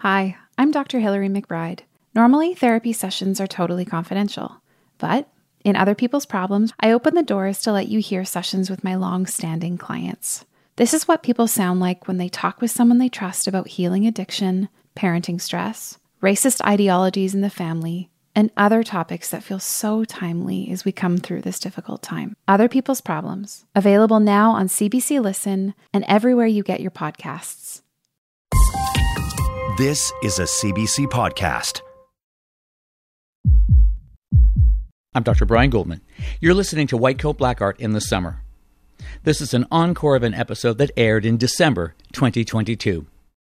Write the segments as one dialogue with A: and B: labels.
A: Hi, I'm Dr. Hilary McBride. Normally, therapy sessions are totally confidential, but in Other People's Problems, I open the doors to let you hear sessions with my long-standing clients. This is what people sound like when they talk with someone they trust about healing addiction, parenting stress, racist ideologies in the family, and other topics that feel so timely as we come through this difficult time. Other People's Problems, available now on CBC Listen and everywhere you get your podcasts.
B: This is a CBC podcast.
C: I'm Dr. Brian Goldman. You're listening to White Coat Black Art in the Summer. This is an encore of an episode that aired in December 2022.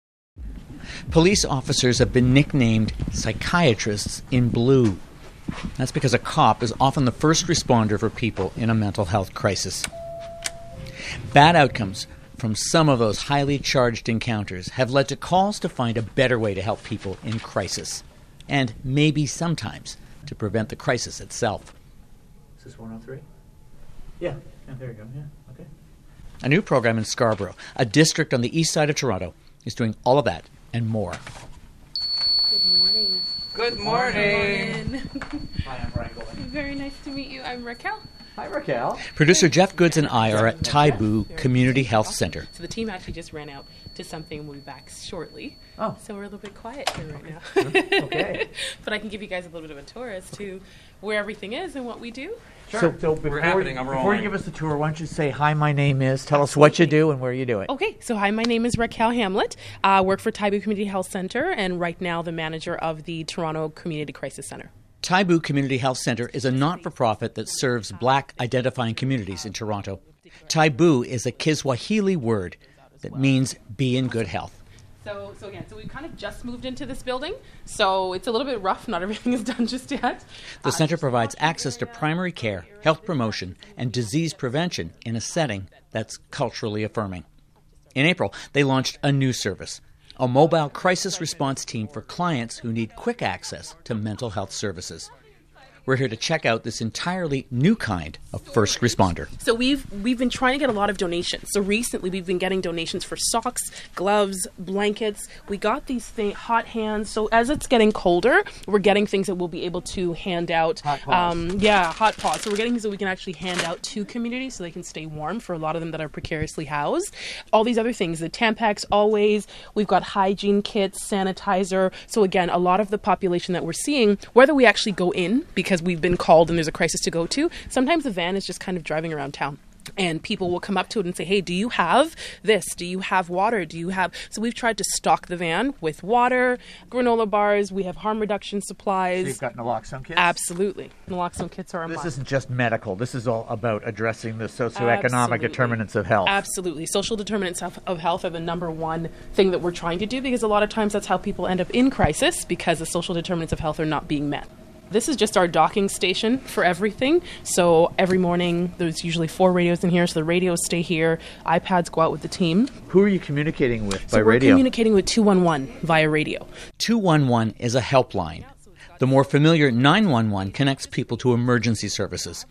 C: Police officers have been nicknamed psychiatrists in blue. That's because a cop is often the first responder for people in a mental health crisis. Bad outcomes from some of those highly charged encounters have led to calls to find a better way to help people in crisis, and maybe sometimes to prevent the crisis itself.
D: Is this 103? Yeah, there you go. Yeah, okay.
C: A new program in Scarborough, a district on the east side of Toronto, is doing all of that and more.
E: Good morning.
D: Good morning.
E: Hi, I'm Brian Goldman. Very nice to meet you. I'm Raquel.
D: Hi, Raquel.
C: Producer Jeff Goods and I are at Taibu Community Health Centre.
E: So the team actually just ran out to something. We'll be back shortly.
D: Oh.
E: So we're a little bit quiet here right now.
D: Okay.
E: But I can give you guys a little bit of a tour as to where everything is and what we do.
D: Sure. So before you give us the tour, why don't you say, hi, my name is, tell us what you do and where you do it.
E: Okay, so hi, my name is Raquel Hamlet. Work for Taibu Community Health Centre, and right now the manager of the Toronto Community Crisis Centre.
C: Taibu Community Health Centre is a not-for-profit that serves Black identifying communities in Toronto. Taibu is a Kiswahili word that means be in good health.
E: So we've kind of just moved into this building, so it's a little bit rough. Not everything is done just yet.
C: The centre provides access to primary care, health promotion, and disease prevention in a setting that's culturally affirming. In April, they launched a new service, a mobile crisis response team for clients who need quick access to mental health services. We're here to check out this entirely new kind of first responder.
E: So we've been trying to get a lot of donations. So recently we've been getting donations for socks, gloves, blankets. We got these hot hands. So as it's getting colder, we're getting things that we'll be able to hand out.
D: Hot paws.
E: Hot paws. So we're getting things that we can actually hand out to communities so they can stay warm for a lot of them that are precariously housed. All these other things, the Tampax always. We've got hygiene kits, sanitizer. So again, a lot of the population that we're seeing, whether we actually go in because we've been called and there's a crisis to go to, sometimes the van is just kind of driving around town. And people will come up to it and say, hey, do you have this? Do you have water? So we've tried to stock the van with water, granola bars. We have harm reduction supplies.
D: So you've got naloxone kits?
E: Absolutely. Naloxone kits are a must.
D: This isn't just medical. This is all about addressing the socioeconomic determinants of health.
E: Absolutely. Social determinants of health are the number one thing that we're trying to do, because a lot of times that's how people end up in crisis, because the social determinants of health are not being met. This is just our docking station for everything. So every morning, there's usually 4 radios in here. So the radios stay here. iPads go out with the team.
D: Who are you communicating with by
E: radio?
D: radio?
E: We're communicating with 211 via radio.
C: 211 is a helpline. The more familiar 911 connects people to emergency services.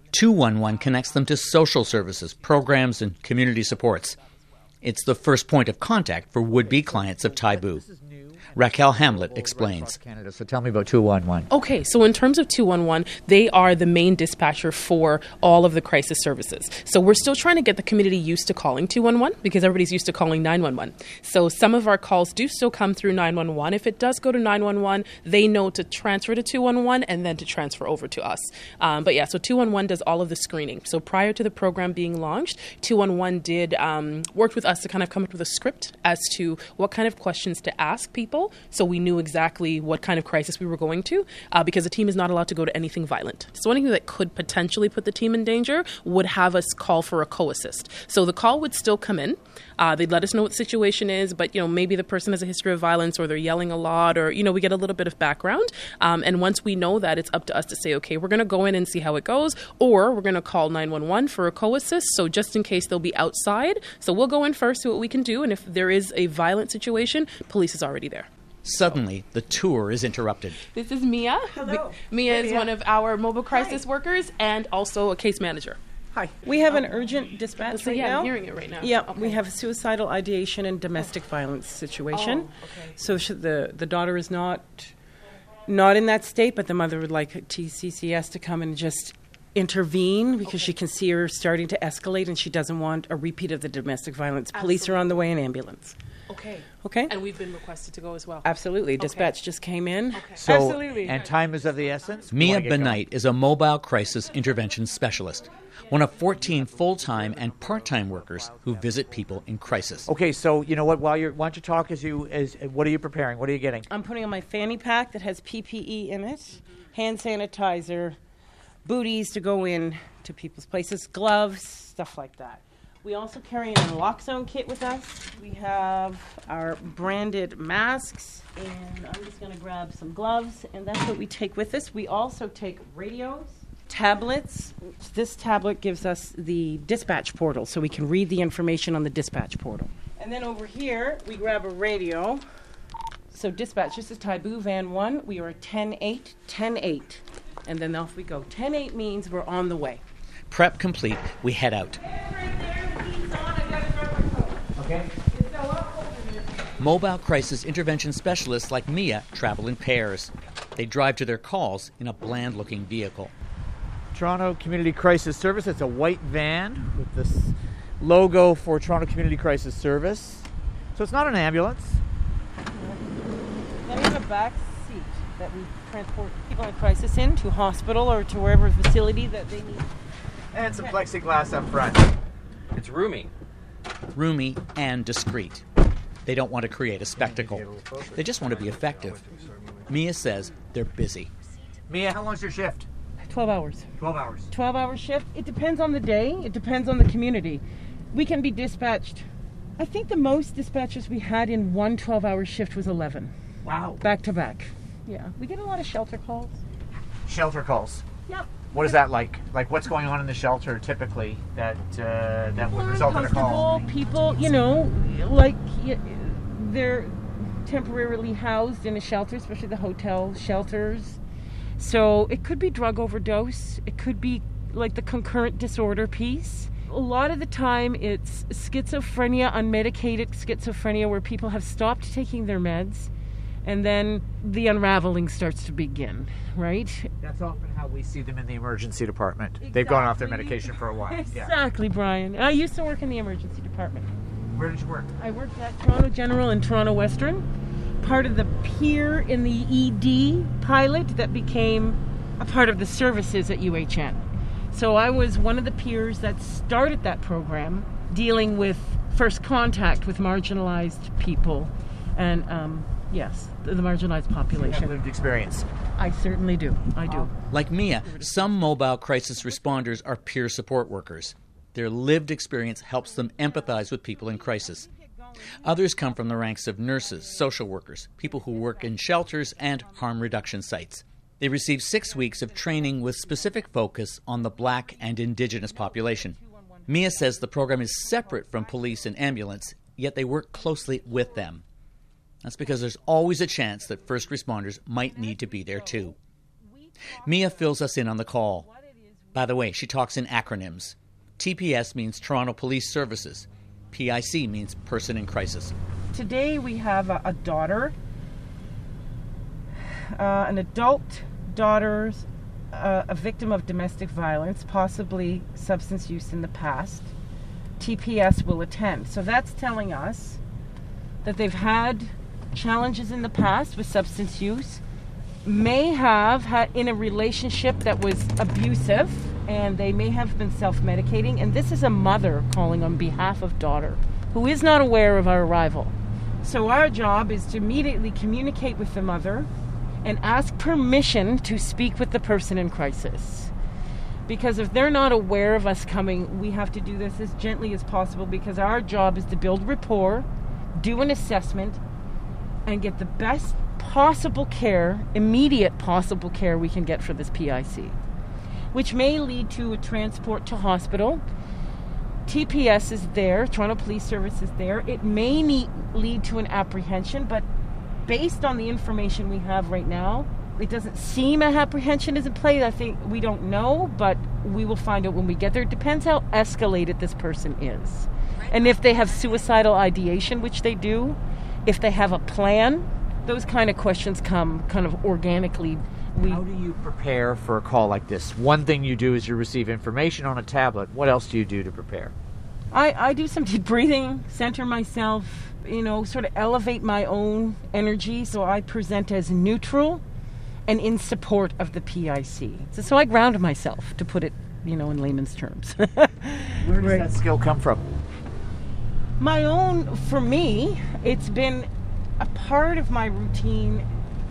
C: 211 connects them to social services, programs, and community supports. It's the first point of contact for would-be clients of Taibu. Raquel Hamlet explains.
D: Canada, so tell me about 211.
E: Okay, so in terms of 211, they are the main dispatcher for all of the crisis services. So we're still trying to get the community used to calling 211 because everybody's used to calling 911. So some of our calls do still come through 911. If it does go to 911, they know to transfer to 211 and then to transfer over to us. So 211 does all of the screening. So prior to the program being launched, 211 did work with us to kind of come up with a script as to what kind of questions to ask people, so we knew exactly what kind of crisis we were going to, because the team is not allowed to go to anything violent. So anything that could potentially put the team in danger would have us call for a co-assist. So the call would still come in. They'd let us know what the situation is, but maybe the person has a history of violence, or they're yelling a lot, or we get a little bit of background. And once we know that, it's up to us to say, okay, we're going to go in and see how it goes, or we're going to call 911 for a co-assist. So just in case they'll be outside, so we'll go in first, see what we can do, and if there is a violent situation, police is already there.
C: Suddenly, the tour is interrupted.
E: This is Mia.
D: Hello.
E: Mia
D: Hey,
E: is
D: Mia.
E: one of our mobile crisis workers and also a case manager.
D: Hi.
F: We have an urgent dispatch
E: So
F: right
E: yeah,
F: now.
E: I'm hearing it right now.
F: Yeah,
E: Okay.
F: we have a suicidal ideation and domestic violence situation.
E: Oh, okay.
F: So the daughter is not in that state, but the mother would like TCCS to come and just intervene because she can see her starting to escalate and she doesn't want a repeat of the domestic violence. Police are on the way in ambulance.
E: Okay.
F: Okay?
E: And we've been requested to go as well.
F: Absolutely. Dispatch just came in.
D: So,
F: Absolutely.
D: And time is of the essence? We
C: Mia
D: wanna get going.
C: Benight is a mobile crisis intervention specialist, one of 14 full-time and part-time workers who visit people in crisis.
D: Okay, so you know what? Why don't you talk what are you preparing? What are you getting?
F: I'm putting on my fanny pack that has PPE in it, hand sanitizer, booties to go in to people's places, gloves, stuff like that. We also carry an naloxone kit with us. We have our branded masks, and I'm just going to grab some gloves, and that's what we take with us. We also take radios, tablets. This tablet gives us the dispatch portal, so we can read the information on the dispatch portal. And then over here, we grab a radio. So dispatch, this is Taibu Van 1. We are 10-8, 10-8. And then off we go. 10-8 means we're on the way.
C: Prep complete, we head out.
D: Okay.
C: Mobile crisis intervention specialists like Mia travel in pairs. They drive to their calls in a bland-looking vehicle.
D: Toronto Community Crisis Service. It's a white van with this logo for Toronto Community Crisis Service. So it's not an ambulance.
F: Then we have a back seat that we transport people in crisis in to hospital or to wherever facility that they need.
D: And some plexiglass up front.
G: It's roomy.
C: Roomy and discreet. They don't want to create a spectacle. They just want to be effective. Mia says they're busy.
D: Mia, how long's your shift?
F: 12 hours.
D: 12 hours.
F: 12-hour shift. It depends on the day. It depends on the community. We can be dispatched. I think the most dispatches we had in one 12-hour shift was 11.
D: Wow.
F: Back to back. Yeah. We get a lot of shelter calls.
D: Shelter calls.
F: Yep.
D: What is that like? Like what's going on in the shelter typically that would result in a call?
F: People, they're temporarily housed in a shelter, especially the hotel shelters. So it could be drug overdose. It could be like the concurrent disorder piece. A lot of the time it's schizophrenia, unmedicated schizophrenia, where people have stopped taking their meds and then the unraveling starts to begin, right?
D: That's often how we see them in the emergency department. Exactly. They've gone off their medication for a while.
F: Exactly, Brian. I used to work in the emergency department.
D: Where did you work?
F: I worked at Toronto General and Toronto Western, part of the peer in the ED pilot that became a part of the services at UHN. So I was one of the peers that started that program, dealing with first contact with marginalized people and, yes, the marginalized population.
D: You have lived experience.
F: I certainly do. I do.
C: Like Mia, some mobile crisis responders are peer support workers. Their lived experience helps them empathize with people in crisis. Others come from the ranks of nurses, social workers, people who work in shelters and harm reduction sites. They receive 6 weeks of training with specific focus on the Black and Indigenous population. Mia says the program is separate from police and ambulance, yet they work closely with them. That's because there's always a chance that first responders might need to be there too. Mia fills us in on the call. By the way, she talks in acronyms. TPS means Toronto Police Services. PIC means Person in Crisis.
F: Today we have a daughter, an adult daughter, a victim of domestic violence, possibly substance use in the past. TPS will attend. So that's telling us that they've had challenges in the past with substance use, may have had in a relationship that was abusive, and they may have been self-medicating. And this is a mother calling on behalf of daughter who is not aware of our arrival. So our job is to immediately communicate with the mother and ask permission to speak with the person in crisis. Because if they're not aware of us coming, we have to do this as gently as possible, because our job is to build rapport, do an assessment, and get the best possible care, immediate possible care we can get for this PIC, which may lead to a transport to hospital. TPS is there, Toronto Police Service is there. It may lead to an apprehension, but based on the information we have right now, it doesn't seem a apprehension is in play. I think we don't know, but we will find out when we get there. It depends how escalated this person is. And if they have suicidal ideation, which they do, if they have a plan, those kind of questions come kind of organically.
D: How do you prepare for a call like this? One thing you do is you receive information on a tablet. What else do you do to prepare?
F: I do some deep breathing, center myself, sort of elevate my own energy. So I present as neutral and in support of the PIC. So I ground myself, to put it, in layman's terms.
D: Where does that skill come from?
F: My own, for me, it's been a part of my routine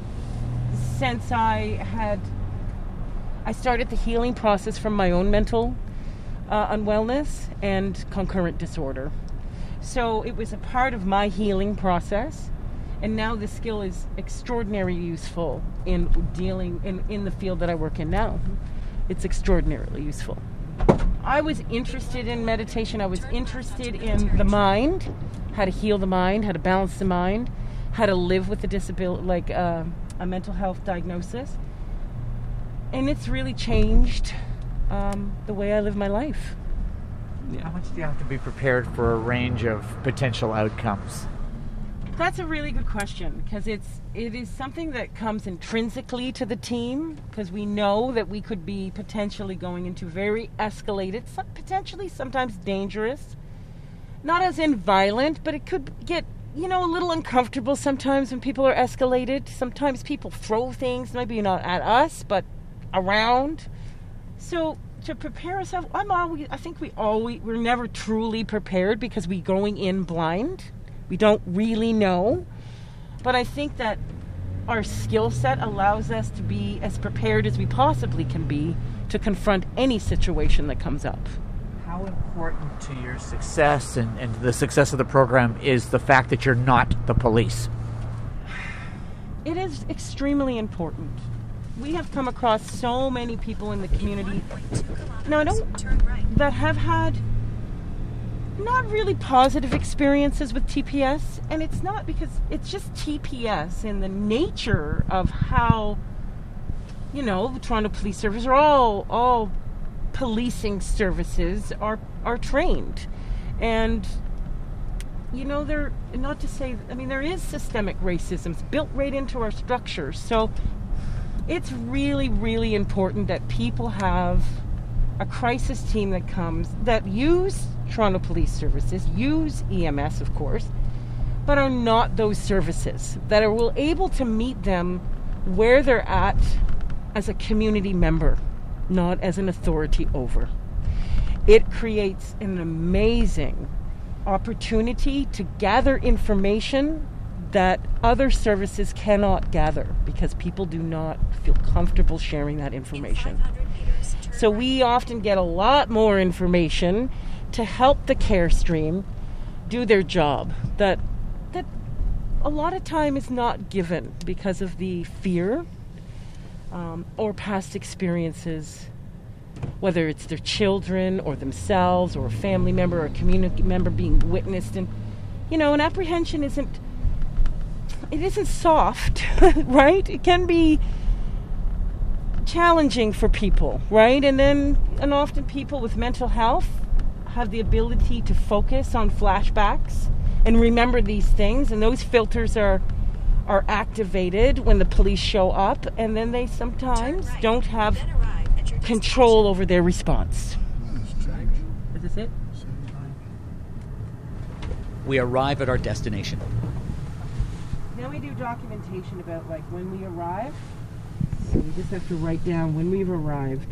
F: since I started the healing process from my own mental unwellness and concurrent disorder. So it was a part of my healing process, and now the skill is extraordinarily useful in dealing in the field that I work in now. It's extraordinarily useful. I was interested in meditation. I was interested in the mind, how to heal the mind, how to balance the mind, how to live with a disability, like a mental health diagnosis. And it's really changed the way I live my life.
D: Yeah. How much do you have to be prepared for a range of potential outcomes?
F: That's a really good question, because it is something that comes intrinsically to the team, because we know that we could be potentially going into very escalated, potentially sometimes dangerous, not as in violent, but it could get, a little uncomfortable sometimes when people are escalated. Sometimes people throw things, maybe not at us, but around. So to prepare ourselves, I think we're never truly prepared because we're going in blind. We don't really know. But I think that our skill set allows us to be as prepared as we possibly can be to confront any situation that comes up.
D: How important to your success and the success of the program is the fact that you're not the police?
F: It is extremely important. We have come across so many people in the community that have had not really positive experiences with TPS, and it's not because it's just TPS and the nature of how, the Toronto Police Service, or all policing services are trained. And, they're not to say, there is systemic racism built right into our structures. So it's really, really important that people have a crisis team that use Toronto Police Services, use EMS, of course, but are not those services, that are able to meet them where they're at as a community member, not as an authority over. It creates an amazing opportunity to gather information that other services cannot gather because people do not feel comfortable sharing that information. So we often get a lot more information to help the care stream do their job that a lot of time is not given because of the fear or past experiences, whether it's their children or themselves or a family member or a community member being witnessed. And, an apprehension isn't soft, right? It can be challenging for people, right? And often people with mental health have the ability to focus on flashbacks and remember these things, and those filters are activated when the police show up, and then they sometimes don't have control over their response. Is this it?
C: We arrive at our destination.
F: Then we do documentation about when we arrive. So we just have to write down when we've arrived.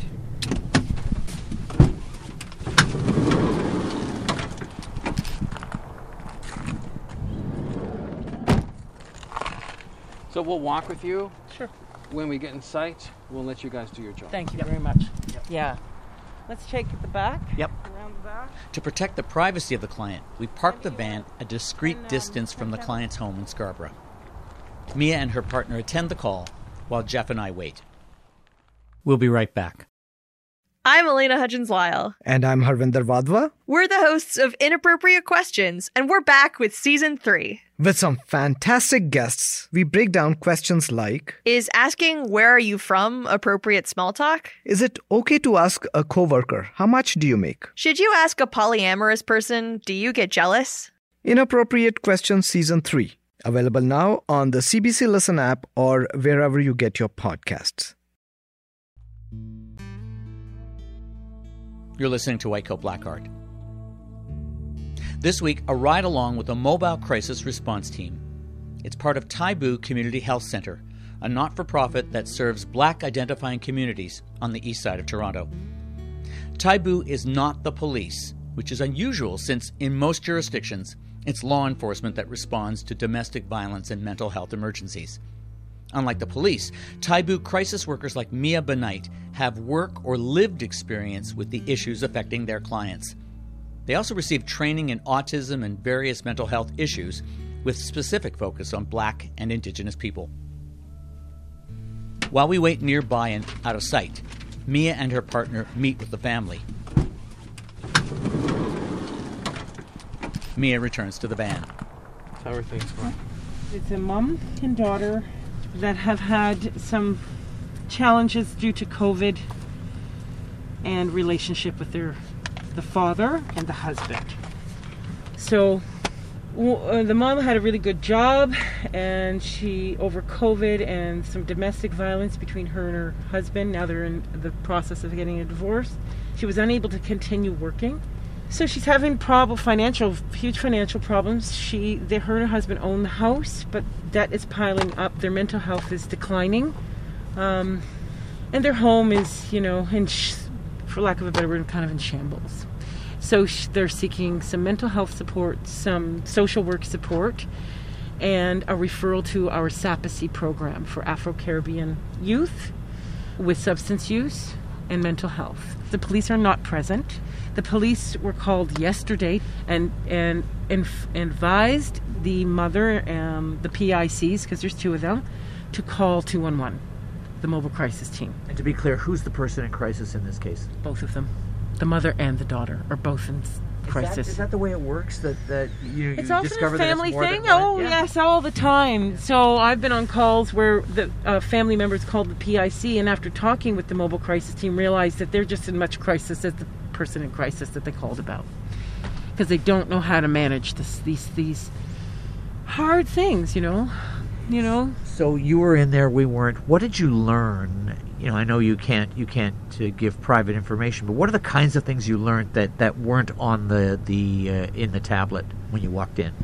G: So we'll walk with you.
F: Sure.
G: When we get in sight, we'll let you guys do your job.
F: Thank you very much. Yep. Yeah. Let's check at the back.
C: Yep.
F: Around the back.
C: To protect the privacy of the client, we park the van a discreet distance from the client's home in Scarborough. Mia and her partner attend the call while Jeff and I wait. We'll be right back.
H: I'm Elena Hutchins-Lyle.
I: And I'm Harvinder Vadva.
H: We're the hosts of Inappropriate Questions, and we're back with Season 3.
I: With some fantastic guests, we break down questions like...
H: Is asking where are you from appropriate small talk?
I: Is it okay to ask a coworker, how much do you make?
H: Should you ask a polyamorous person, do you get jealous?
I: Inappropriate Questions Season 3. Available now on the CBC Listen app or wherever you get your podcasts.
C: You're listening to White Coat Black Art. This week, a ride along with the Mobile Crisis Response Team. It's part of Taibu Community Health Centre, a not-for-profit that serves Black identifying communities on the east side of Toronto. Taibu is not the police, which is unusual since in most jurisdictions, it's law enforcement that responds to domestic violence and mental health emergencies. Unlike the police, Taibu crisis workers like Mia Benight have work or lived experience with the issues affecting their clients. They also receive training in autism and various mental health issues with specific focus on Black and Indigenous people. While we wait nearby and out of sight, Mia and her partner meet with the family. Mia returns to the van.
G: How are things going?
F: It's a mom and daughter that have had some challenges due to COVID and relationship with the father and the husband. So the mom had a really good job, and she, over COVID and some domestic violence between her and her husband, now they're in the process of getting a divorce, she was unable to continue working. So she's having huge financial problems. Her and her husband own the house, but debt is piling up. Their mental health is declining. And their home is, for lack of a better word, kind of in shambles. So they're seeking some mental health support, some social work support, and a referral to our SAPACY program for Afro-Caribbean youth with substance use and mental health. The police are not present. The police were called yesterday and advised the mother, the PICs, because there's two of them, to call 211, the mobile crisis team.
D: And to be clear, who's the person in crisis in this case?
F: Both of them. The mother and the daughter are both in crisis.
D: Is that the way it works? That you
F: it's often
D: discover
F: a family
D: that it's more
F: thing.
D: than one?
F: Oh, yes, all the time. So I've been on calls where the family members called the PIC, and after talking with the mobile crisis team, realized that they're just as much crisis as the person in crisis that they called about, because they don't know how to manage these hard things.
D: So you were in there, we weren't. What did you learn? I know you can't give private information, but what are the kinds of things you learned that weren't on the in the tablet when you walked in?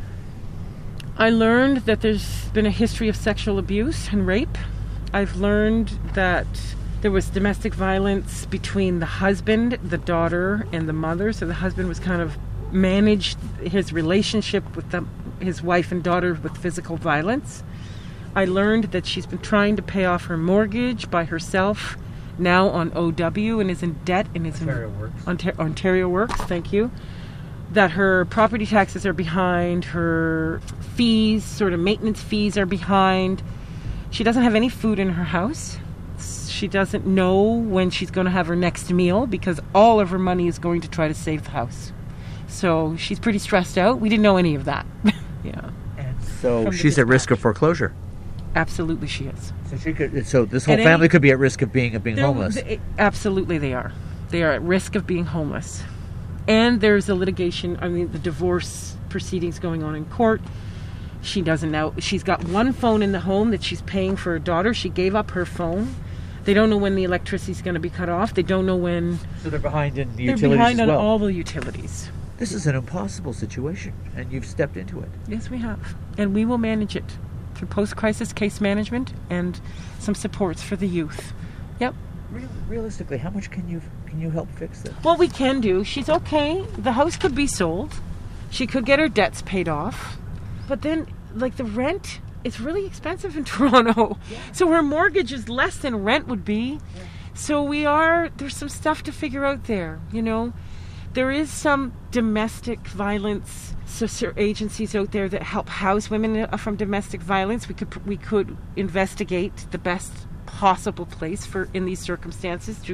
F: I learned that there's been a history of sexual abuse and rape. I've learned that there was domestic violence between the husband, the daughter, and the mother. So the husband was kind of managed his relationship with his wife and daughter with physical violence. I learned that she's been trying to pay off her mortgage by herself, now on OW, and is in debt and is Ontario Works, thank you. That her property taxes are behind, her fees, sort of maintenance fees, are behind. She doesn't have any food in her house. She doesn't know when she's going to have her next meal because all of her money is going to try to save the house. So she's pretty stressed out. We didn't know any of that. Yeah.
D: And so she's at risk of foreclosure.
F: Absolutely, she is.
D: So this whole family could be at risk of being homeless.
F: Absolutely, they are. They are at risk of being homeless. And there's a litigation. The divorce proceedings going on in court. She doesn't know. She's got one phone in the home that she's paying for her daughter. She gave up her phone. They don't know when the electricity is going to be cut off. They don't know when.
D: So they're behind in the utilities
F: as well. They're behind on
D: all
F: the utilities.
D: This is an impossible situation, and you've stepped into it.
F: Yes, we have. And we will manage it through post-crisis case management and some supports for the youth. Yep.
D: Realistically, how much can you help fix this?
F: What we can do, she's okay. The house could be sold. She could get her debts paid off. But then, the rent, it's really expensive in Toronto. Yeah. So her mortgage is less than rent would be. Yeah. So there's some stuff to figure out there, There is some domestic violence sister agencies out there that help house women from domestic violence. We could investigate the best possible place in these circumstances to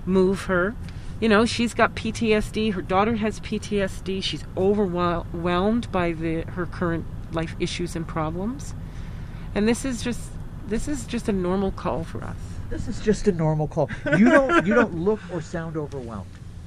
F: move her. You know, she's got PTSD. Her daughter has PTSD. She's overwhelmed by her current life issues and problems. And this is just a normal call for us.
D: This is just a normal call. You don't look or sound overwhelmed.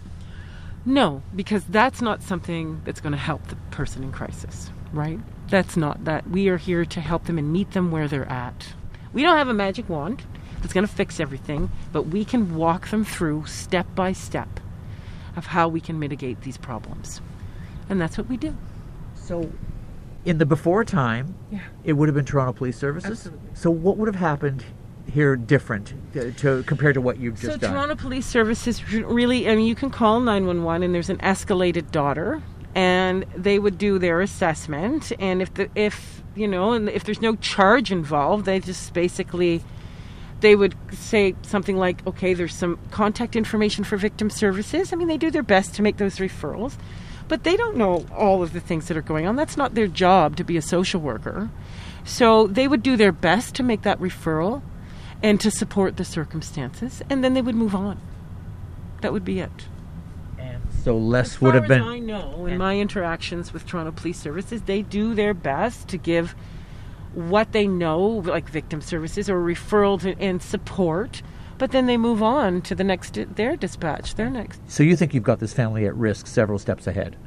F: No, because that's not something that's going to help the person in crisis, right? That's not that. We are here to help them and meet them where they're at. We don't have a magic wand that's going to fix everything, but we can walk them through step by step of how we can mitigate these problems. And that's what we do.
D: So in the before time, it would have been Toronto Police Services.
F: Absolutely.
D: So what would have happened here different compared to what you've just done?
F: So Toronto Police Services really, I mean, you can call 911 and there's an escalated daughter, and they would do their assessment, and if there's no charge involved, they just basically, they would say something like, okay, there's some contact information for victim services. I mean, they do their best to make those referrals, but they don't know all of the things that are going on. That's not their job to be a social worker. So they would do their best to make that referral and to support the circumstances, and then they would move on. That would be it.
D: And so less would have been...
F: As far as I know, in my interactions with Toronto Police Services, they do their best to give what they know, like victim services or referral and support, but then they move on to their dispatch, their next.
D: So you think you've got this family at risk several steps ahead,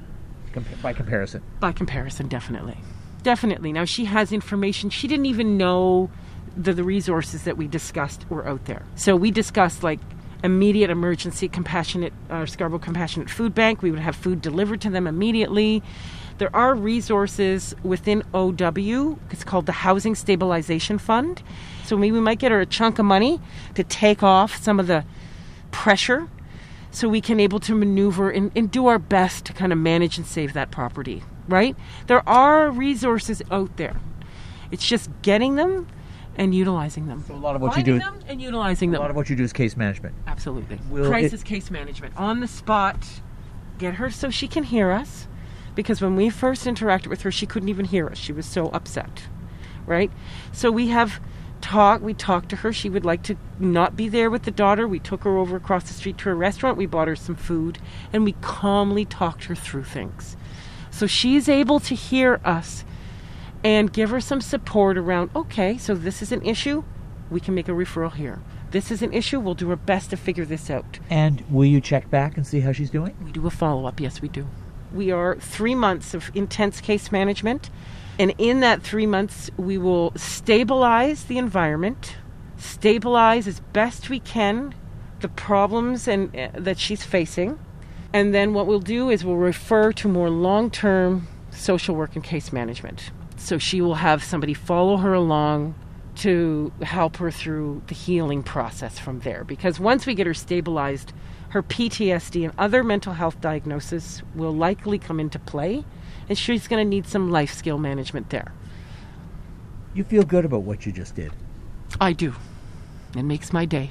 D: by comparison?
F: By comparison, definitely. Definitely. Now, she has information. She didn't even know the resources that we discussed were out there. So we discussed like immediate emergency Scarborough Compassionate Food Bank. We would have food delivered to them immediately. There are resources within OW. It's called the Housing Stabilization Fund. So maybe we might get her a chunk of money to take off some of the pressure so we can able to maneuver and do our best to kind of manage and save that property, right? There are resources out there. It's just getting them and utilizing them.
D: So a lot of what you do,
F: them and utilizing them.
D: A lot of what you do is case management.
F: Absolutely. Crisis case management. On the spot, get her so she can hear us. Because when we first interacted with her, she couldn't even hear us. She was so upset, right? So we talked to her. She would like to not be there with the daughter. We took her over across the street to a restaurant. We bought her some food, and we calmly talked her through things. So she's able to hear us and give her some support around, okay, so this is an issue, we can make a referral here. This is an issue, we'll do our best to figure this out.
D: And will you check back and see how she's doing?
F: We do a follow-up, yes we do. We are 3 months of intense case management, and in that 3 months we will stabilize the environment, stabilize as best we can the problems that she's facing, and then what we'll do is we'll refer to more long-term social work and case management. So she will have somebody follow her along to help her through the healing process from there. Because once we get her stabilized, her PTSD and other mental health diagnoses will likely come into play, and she's going to need some life skill management there.
D: You feel good about what you just did?
F: I do. It makes my day.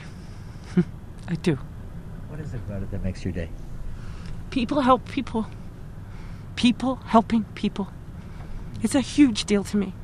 F: I do.
D: What is it about it that makes your day?
F: People help people. People helping people. It's a huge deal to me.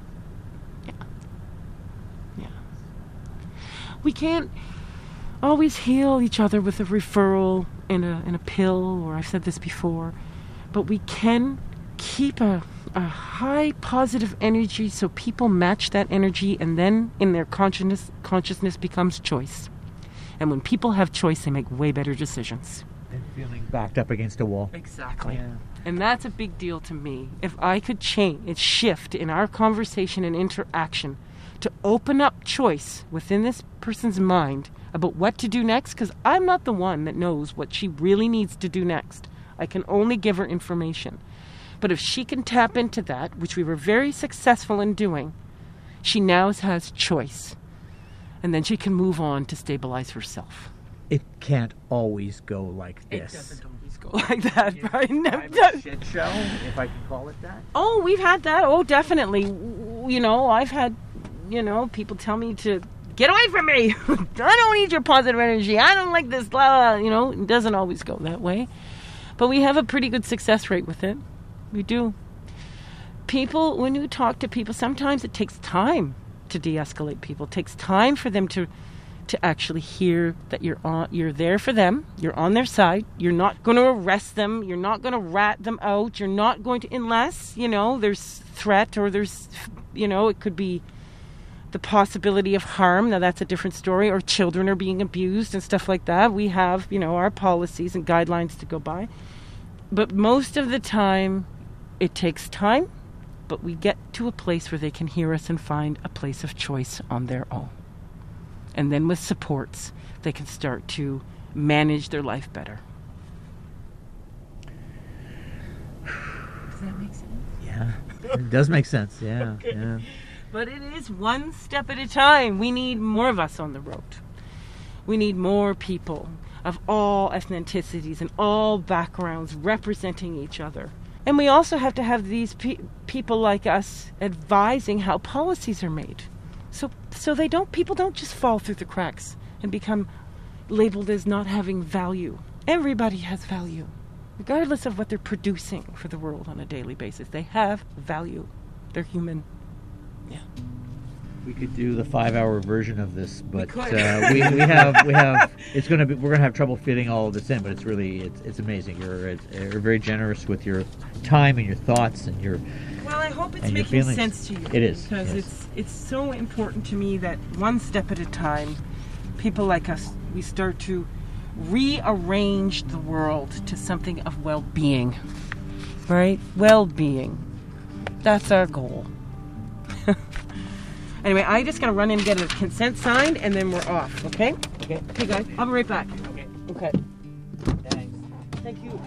F: Yeah. We can't always heal each other with a referral and a pill, or I've said this before, but we can keep a high positive energy so people match that energy, and then in their consciousness becomes choice. And when people have choice, they make way better decisions.
D: And feeling backed up against a wall.
F: Exactly. Yeah. And that's a big deal to me. If I could shift in our conversation and interaction to open up choice within this person's mind about what to do next, because I'm not the one that knows what she really needs to do next. I can only give her information. But if she can tap into that, which we were very successful in doing, she now has choice. And then she can move on to stabilize herself.
D: It can't always go like this.
F: It doesn't always go like that, Brian.
D: Shit show, if I can call it that.
F: Oh, we've had that. Oh, definitely. You know, I've had, people tell me to get away from me. I don't need your positive energy. I don't like this. Blah, blah. It doesn't always go that way. But we have a pretty good success rate with it. We do. People, when you talk to people, sometimes it takes time to de-escalate people. It takes time for them to to actually hear that you're there for them, you're on their side, you're not going to arrest them, you're not going to rat them out, you're not going to, unless, there's threat or there's, it could be the possibility of harm. Now that's a different story, or children are being abused and stuff like that. We have, our policies and guidelines to go by. But most of the time, it takes time, but we get to a place where they can hear us and find a place of choice on their own. And then with supports, they can start to manage their life better. Does that make sense?
D: Yeah, it does make sense. Yeah,
F: Okay.
D: yeah.
F: But it is one step at a time. We need more of us on the road. We need more people of all ethnicities and all backgrounds representing each other. And we also have to have these people like us advising how policies are made. So people don't just fall through the cracks and become labeled as not having value. Everybody has value, regardless of what they're producing for the world on a daily basis. They have value. They're human. Yeah.
D: We could do the 5-hour version of this, but
F: We
D: we
F: could.
D: have it's going to be, we're going to have trouble fitting all of this in, but it's really it's amazing. You're very generous with your time and your thoughts and your
F: Well, I hope it's
D: and your
F: making
D: feelings.
F: sense to you.
D: It is,
F: Because
D: yes.
F: it's so important to me that one step at a time, people like us, we start to rearrange the world to something of well-being. Right? Well-being. That's our goal. Anyway, I'm just going to run in and get a consent signed, and then we're off, okay?
D: Okay.
F: Okay, guys. I'll be right back.
D: Okay.
F: Okay.
D: Thanks.
F: Thank you.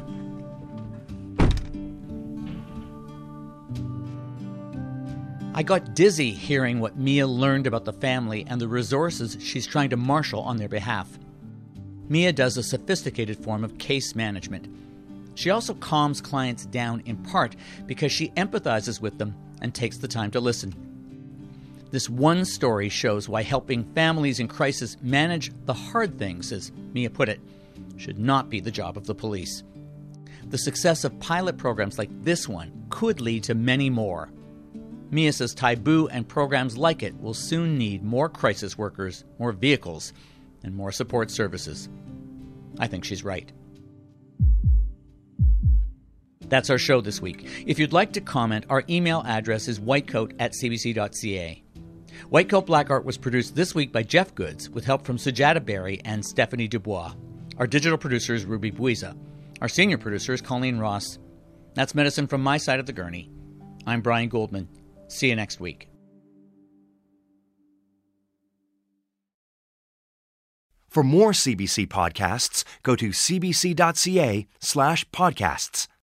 C: I got dizzy hearing what Mia learned about the family and the resources she's trying to marshal on their behalf. Mia does a sophisticated form of case management. She also calms clients down in part because she empathizes with them and takes the time to listen. This one story shows why helping families in crisis manage the hard things, as Mia put it, should not be the job of the police. The success of pilot programs like this one could lead to many more. Mia says Taibu and programs like it will soon need more crisis workers, more vehicles, and more support services. I think she's right. That's our show this week. If you'd like to comment, our email address is whitecoat@cbc.ca. Whitecoat Black Art was produced this week by Jeff Goods with help from Sujata Berry and Stephanie Dubois. Our digital producer is Ruby Buiza. Our senior producer is Colleen Ross. That's medicine from my side of the gurney. I'm Brian Goldman. See you next week.
B: For more CBC podcasts, go to cbc.ca/podcasts.